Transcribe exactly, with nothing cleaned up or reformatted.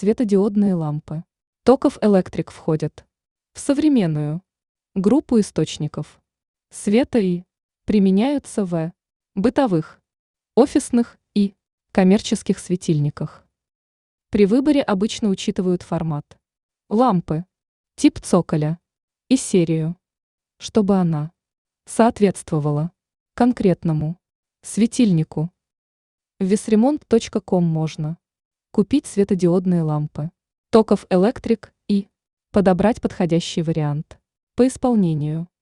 Светодиодные лампы. Токов Электрик входят в современную группу источников света и применяются в бытовых, офисных и коммерческих светильниках. При выборе обычно учитывают формат лампы, тип цоколя и серию, чтобы она соответствовала конкретному светильнику. В весремонт точка ком можно купить светодиодные лампы Токов Электрик и подобрать подходящий вариант по исполнению.